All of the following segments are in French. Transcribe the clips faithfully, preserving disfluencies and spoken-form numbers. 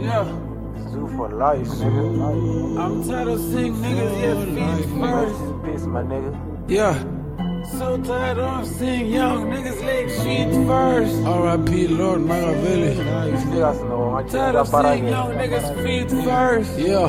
Yeah. Zoo for life, nigga. I'm tired of seeing niggas get feet first. Peace, my nigga. Yeah. So tired of seeing young niggas leg feet first. R I P Lord Machiavelli. Tired of seeing young niggas feet first. Yeah.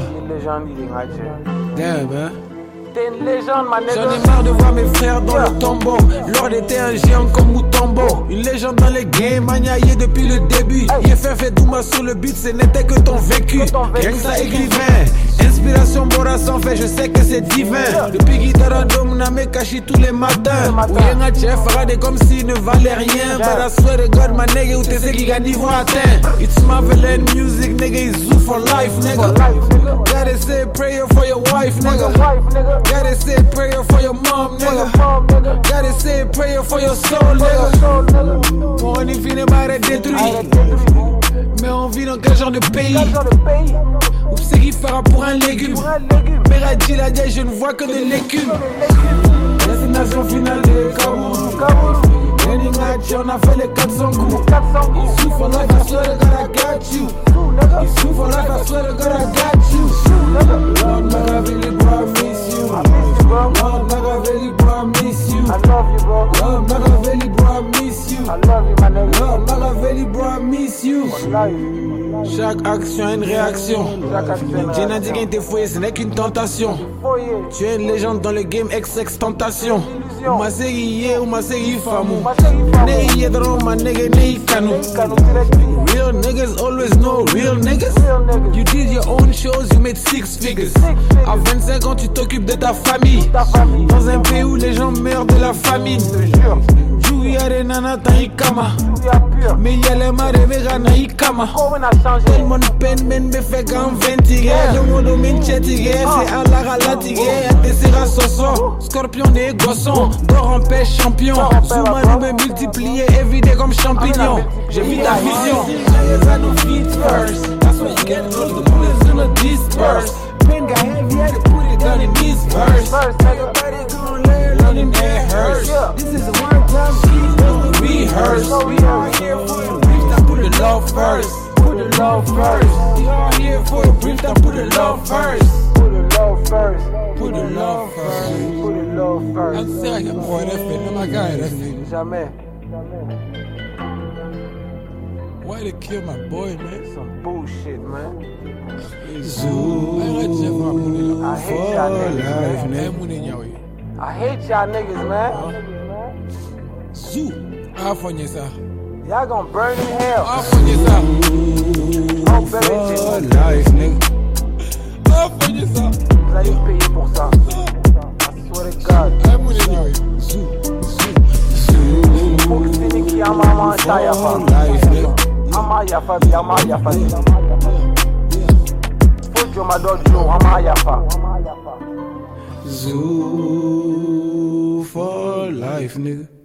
Damn, man. T'es une légende, ma nigga. J'en ai marre de voir mes frères dans yeah. le tombeau. Lord était un géant comme Mutombo. Une légende dans les games, maniaillé depuis le début. Hey. Il fait fait Douma sur le beat, ce n'était que ton vécu. Rien que ça écrivain. Inspiration Bora sans fait, je sais que c'est divin. Yeah. Depuis guitare d'homme, n'a me caché tous les matins. Ou y'a un chef, Faradé comme s'il ne valait rien. Yeah. But I swear to God, my nigga, où t'es ce qui gagne niveau atteint. It's Marvelin music, nigga, it's zoo for life, nigga. Gotta say prayer for your wife, nigga. Gotta say prayer for your mom, nigga. Gotta say prayer for your soul, nigga. On y finit par être détruit. Mais on vit dans quel genre de pays? Ou c'est qui fera pour un légume? Meradji l'a dit, je ne vois que de l'écume. Destination finale de Kaboul. Leningrad, on a fait les quatre cents coups. It's you for life, I swear to God I got you. It's you for life, I swear to God I got you. Lord Machiavelli, bro, I miss you. Lord Machiavelli, bro, I miss you. I love you, bro. Lord Machiavelli, bro, I miss you. I love you, my nigga. Lord Machiavelli, bro, I miss you. Chaque action a une réaction. Jenna Digin t'es fouillé, ce n'est qu'une tentation. Tu es une légende dans le game ex-ex tentation. Ma série ou ma série famou. Ne yedro ma nigga ne kanu. Real niggas always know real niggas. You did your own shows, you made six figures. À vingt-cinq ans tu t'occupes de ta famille. Dans un pays où les gens meurent de la famine. Y'a des nanas Kama. Mais y'a les marées vegan Kama. Tellement de peine, men me fait qu'en vingt-tigé. Le monde m'inchetigé, c'est à la ralatigué. Y'a des serras soso, scorpion et gosson. D'or en paix champion. Zouma nous me multiplier, évidé comme champignon. J'ai mis ta vision. I know feet first. That's why you get all the bullets in a disperse. Pen got heavy, I had to put it down in this verse. Everybody gon' learn, learning it hurts. This is a one time sheet, rehearse. We are here for a brief, I put the love first. Put the love first. We are here for a brief, I put the love first. Put the love first. Put the love first. Put the love first. I'm saying, boy, that fit, not my guy, that fit. Jamais. Why they kill my boy, man? Some bullshit, man. Zoo I hate y'all niggas, man. I hate y'all niggas, man. Zoo. Afonye sa. Y'all gonna burn in hell. Afonye sa. Oh, baby, for life, nigga. Afonye sa. Vous allez payer pour ça. I swear to God. Zoo. Zoo. Faut que c'est Niki Amama Tayafa. Ama Yafa, Ama Yafa. Faut que ma dog Joe, Ama Yafa. Zoo for life, nigga.